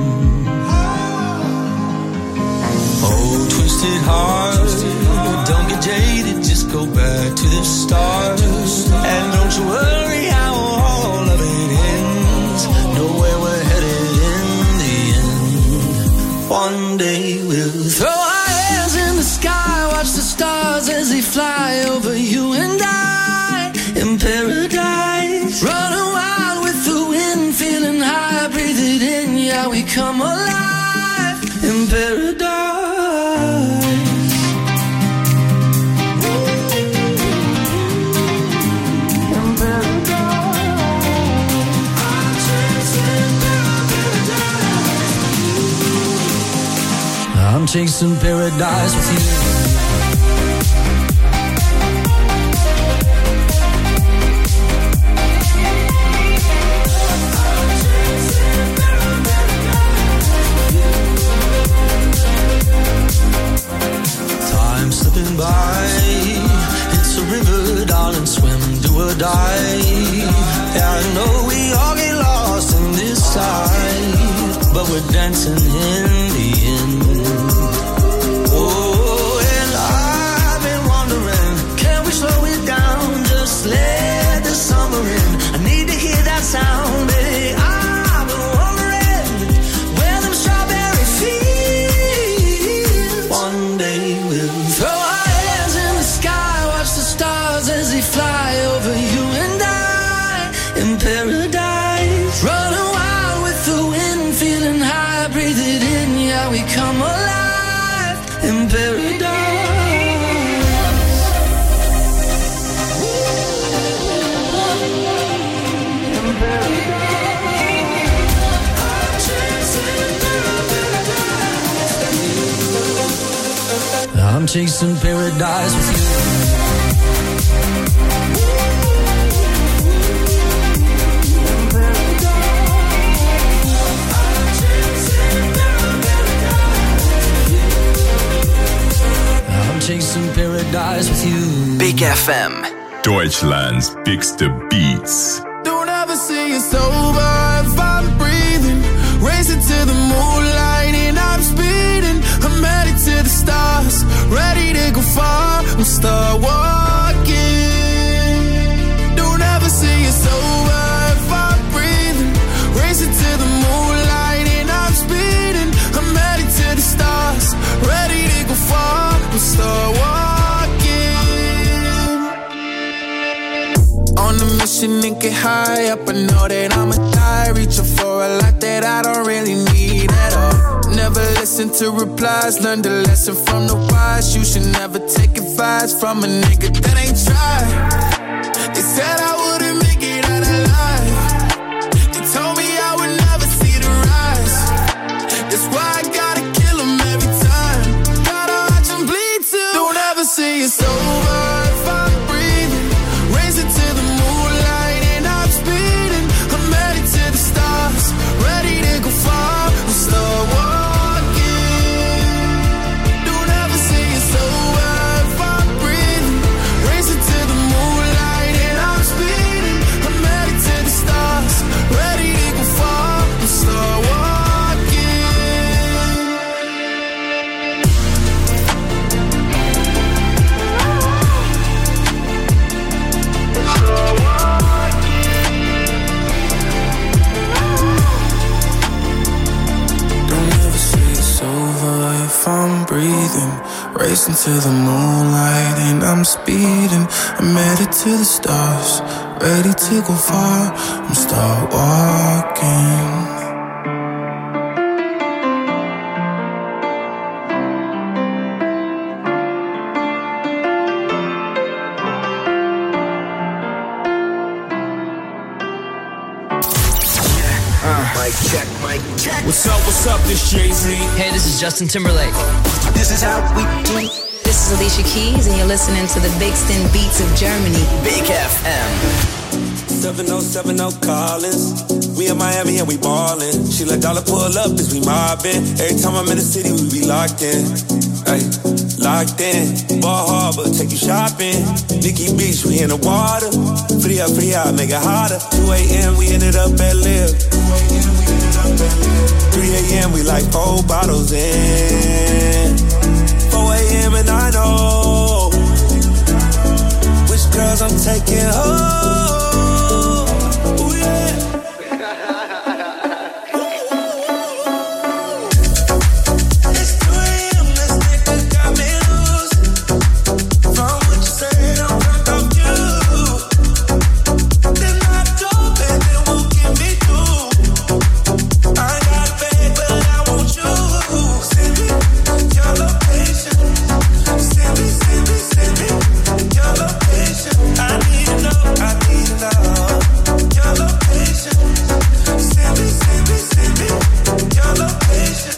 Oh, twisted heart, don't get jaded, just go back to the start. And don't you worry how all of it ends. Know where we're headed in the end. One day we'll throw our hands in the sky, watch the stars as they fly over you and I. In paradise, running wild with the wind, feeling high, breathe it in, yeah, we come alive. In paradise. I'm chasing paradise with you. Slipping by, it's a river, darling, swim, do or die. Yeah, I know we all get lost in this tide, but we're dancing in the end. Oh, and I've been wondering, can we slow it down, just let the summer in. I need to hear that sound, baby. I've been wondering where them strawberry fields. One day we'll throw our hands in the sky, watch the stars as they fly over you and I. In paradise, running wild with the wind, feeling high, breathe it in, yeah, we come alive. In paradise. I'm chasing paradise with you. I'm chasing paradise with you. Big FM. Deutschlands bigste Beats. Don't ever say it's over if I'm breathing. Racing to the moonlight and I'm speeding. I'm headed to the stars, ready to go far. I'm start walking. Don't ever say it's over if I'm breathing. Racing to the moonlight and I'm speeding. I'm headed to the stars, ready to go far. I'm start walking. On a mission and get high up, I know that I'ma die. Reaching for a lot that I don't really need at all. Never listen to replies, learn the lesson from the wise. You should never take advice from a nigga that ain't tried. They said I wouldn't make it out alive. They told me I would never see the rise. That's why I gotta kill 'em every time. Gotta watch 'em bleed too. Don't racing to the moonlight and I'm speeding. I'm headed to the stars, ready to go far. I'm start walking. Mic check. What's up, this Jay-Z. Hey, this is Justin Timberlake. This is how we do. This is Alicia Keys, and you're listening to the Bigston Beats of Germany. Big FM. 7070 Collins. We in Miami and we ballin'. She let dollar pull up as we mobbin'. Every time I'm in the city, we be locked in. Ay, locked in. Ball Harbor, take you shopping. Nikki Beach, we in the water. Free up, make it hotter. 2 a.m. we ended up at Live. 3 a.m. we like 4 bottles in. 4 a.m. and I know which girls I'm taking home. Ooh, yeah. It's 2 a.m. This nigga got me loose. From what you said, I'm drunk off you. Then I dope and then won't get me through. I got a bag, but I want you. Send me your location. Send me your location. I need to know your location. Send me your location.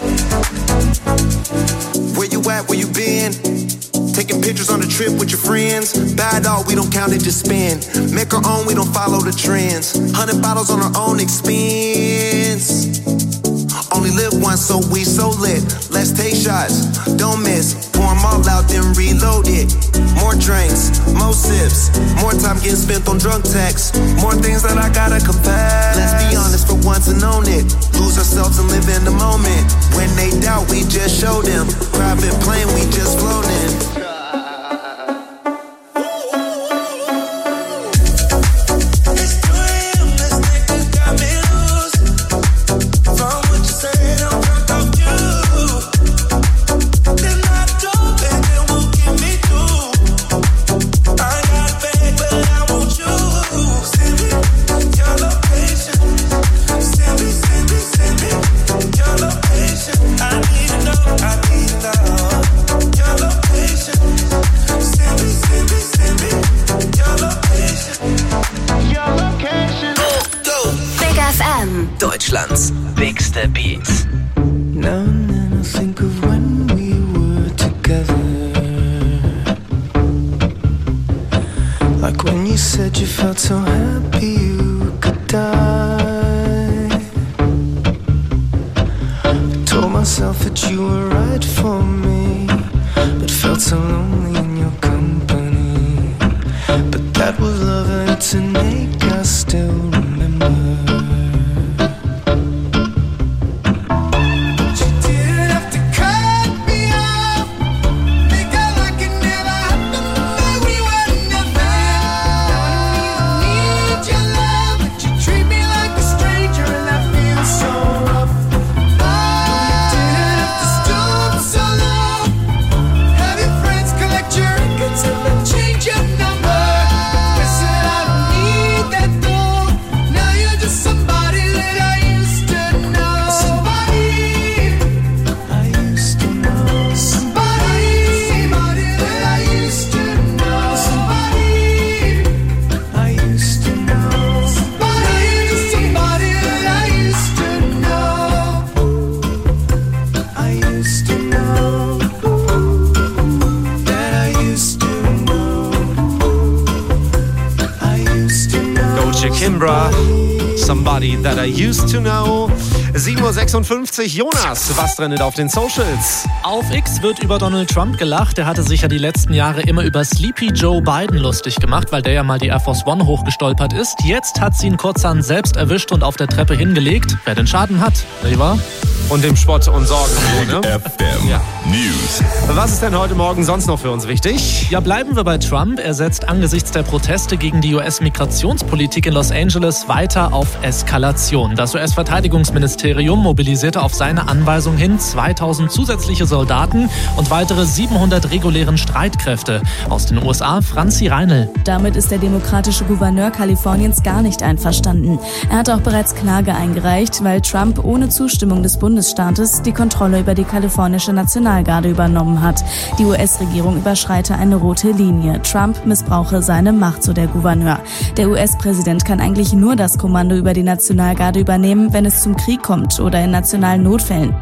Where you at, where you been? Taking pictures on the trip with your friends. Bad dog, we don't count it, just spend. Make our own, we don't follow the trends. 100 bottles on our own expense. Only live once, so we so lit. Let's take shots, don't miss. Pour them all out, then reload it. More drinks, more sips. More time getting spent on drunk texts. More things that I gotta confess. Let's be honest for once and own it. Lose ourselves and live in the moment. When they doubt, we just show them. Private plane, we just floating. Deutschlands bigste Beats. Now and then I think of when we were together. Like when you said you felt so happy you could die. I told myself that you were right for me, but felt so lonely in your company. But that was love and it's an ache I still remember. Somebody that I used to know. 7:56 Uhr. Jonas, was trendet auf den Socials? Auf X wird über Donald Trump gelacht. Der hatte sich ja die letzten Jahre immer über Sleepy Joe Biden lustig gemacht, weil der ja mal die Air Force One hochgestolpert ist. Jetzt hat sie ihn kurzerhand selbst erwischt und auf der Treppe hingelegt. Wer den Schaden hat, nicht wahr? und dem Spott und Sorgen. So, ne? FM News. Was ist denn heute Morgen sonst noch für uns wichtig? Ja, bleiben wir bei Trump. Er setzt angesichts der Proteste gegen die US-Migrationspolitik in Los Angeles weiter auf Eskalation. Das US-Verteidigungsministerium mobilisierte auf seine Anweisung hin 2000 zusätzliche Soldaten und weitere 700 regulären Streitkräfte. Aus den USA, Franzi Reinl. Damit ist der demokratische Gouverneur Kaliforniens gar nicht einverstanden. Er hat auch bereits Klage eingereicht, weil Trump ohne Zustimmung des Bundesstaates die Kontrolle über die kalifornische Nationalgarde übernommen hat. Die US-Regierung überschreite eine rote Linie. Trump missbrauche seine Macht, so der Gouverneur. Der US-Präsident kann eigentlich nur das Kommando über die Nationalgarde übernehmen, wenn es zum Krieg kommt oder in nationalen Notfällen.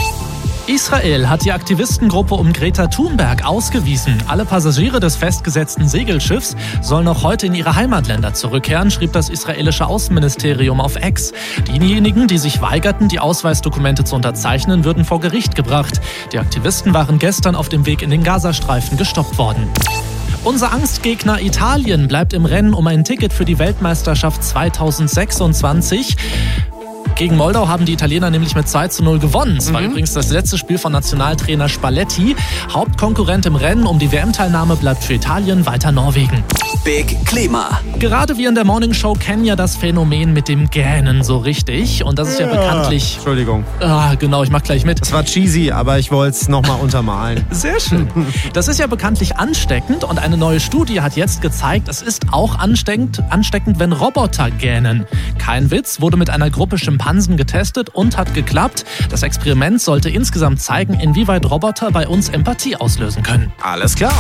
Israel hat die Aktivistengruppe um Greta Thunberg ausgewiesen. Alle Passagiere des festgesetzten Segelschiffs sollen noch heute in ihre Heimatländer zurückkehren, schrieb das israelische Außenministerium auf X. Diejenigen, die sich weigerten, die Ausweisdokumente zu unterzeichnen, würden vor Gericht gebracht. Die Aktivisten waren gestern auf dem Weg in den Gazastreifen gestoppt worden. Unser Angstgegner Italien bleibt im Rennen um ein Ticket für die Weltmeisterschaft 2026. Gegen Moldau haben die Italiener nämlich mit 2:0 gewonnen. Es war übrigens das letzte Spiel von Nationaltrainer Spalletti. Hauptkonkurrent im Rennen um die WM-Teilnahme bleibt für Italien weiter Norwegen. Big Klima. Gerade wir in der Morning Show kennen ja das Phänomen mit dem Gähnen so richtig. Und das ist ja bekanntlich... Entschuldigung. Genau, ich mach gleich mit. Das war cheesy, aber ich wollte es nochmal untermalen. Sehr schön. Das ist ja bekanntlich ansteckend und eine neue Studie hat jetzt gezeigt, es ist auch ansteckend, wenn Roboter gähnen. Kein Witz, wurde mit einer Gruppe Schimpansen getestet und hat geklappt. Das Experiment sollte insgesamt zeigen, inwieweit Roboter bei uns Empathie auslösen können. Alles klar.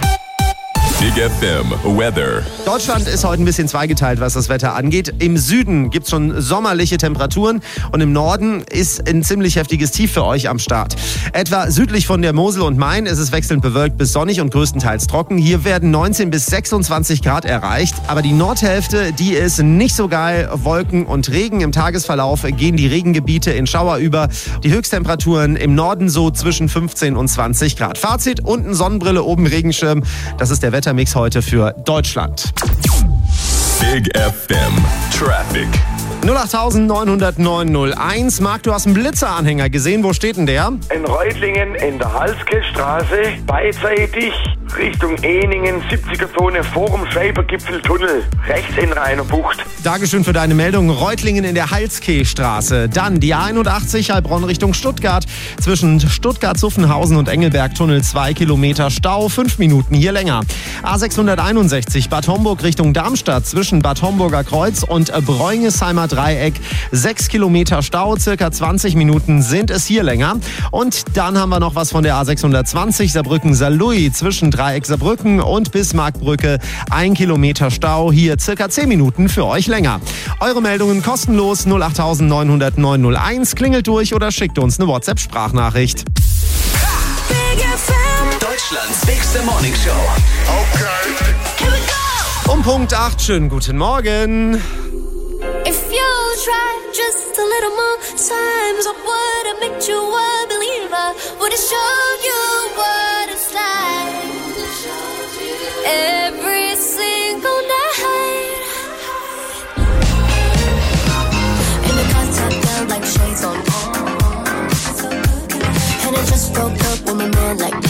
Big FM Weather. Deutschland ist heute ein bisschen zweigeteilt, was das Wetter angeht. Im Süden gibt es schon sommerliche Temperaturen und im Norden ist ein ziemlich heftiges Tief für euch am Start. Etwa südlich von der Mosel und Main ist es wechselnd bewölkt bis sonnig und größtenteils trocken. Hier werden 19 bis 26 Grad erreicht. Aber die Nordhälfte, die ist nicht so geil. Wolken und Regen. Im Tagesverlauf gehen die Regengebiete in Schauer über. Die Höchsttemperaturen im Norden so zwischen 15 und 20 Grad. Fazit, unten Sonnenbrille, oben Regenschirm. Das ist der Wettermix heute für Deutschland. Big FM Traffic. 0890901. Marc, du hast einen Blitzeranhänger gesehen. Wo steht denn der? In Reutlingen in der Halske-Straße, beidseitig Richtung Ehningen, 70er-Zone vor dem Schreibergipfeltunnel, rechts in Rheiner Bucht. Dankeschön für deine Meldung. Reutlingen in der Halske-Straße. Dann die A81 Heilbronn Richtung Stuttgart. Zwischen Stuttgart-Zuffenhausen und Engelberg-Tunnel 2 Kilometer Stau, 5 Minuten hier länger. A661 Bad Homburg Richtung Darmstadt. Zwischen Bad Homburger Kreuz und Bräunisheimer Dreieck 6 Kilometer Stau, circa 20 Minuten sind es hier länger. Und dann haben wir noch was von der A620 Saarbrücken-Saarlouis zwischen Dreieck Saarbrücken und Bismarckbrücke. 1 Kilometer Stau, hier circa 10 Minuten für euch länger. Eure Meldungen kostenlos 0890901. Klingelt durch oder schickt uns eine WhatsApp-Sprachnachricht. Deutschlands bigste Morning Show. Okay. Here we go. Um Punkt 8, schönen guten Morgen. If you try just a little more times, I would have made you a believer. Would have showed you what it's like. Every single night. In the car top down like shades on. And I just broke up with my man like